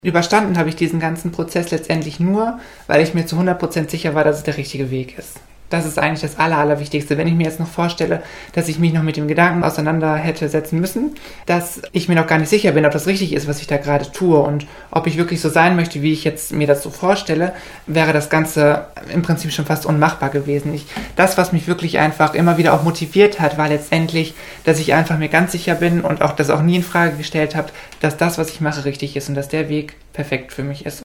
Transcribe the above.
Überstanden habe ich diesen ganzen Prozess letztendlich nur, weil ich mir zu 100% sicher war, dass es der richtige Weg ist. Das ist eigentlich das Allerwichtigste. Wenn ich mir jetzt noch vorstelle, dass ich mich noch mit dem Gedanken auseinander hätte setzen müssen, dass ich mir noch gar nicht sicher bin, ob das richtig ist, was ich da gerade tue und ob ich wirklich so sein möchte, wie ich jetzt mir das so vorstelle, wäre das Ganze im Prinzip schon fast unmachbar gewesen. Das, was mich wirklich einfach immer wieder auch motiviert hat, war letztendlich, dass ich einfach mir ganz sicher bin und auch das auch nie in Frage gestellt habe, dass das, was ich mache, richtig ist und dass der Weg perfekt für mich ist.